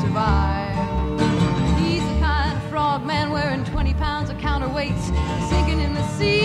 survive. He's the kind of frog man wearing 20 pounds of counterweights, sinking in the sea.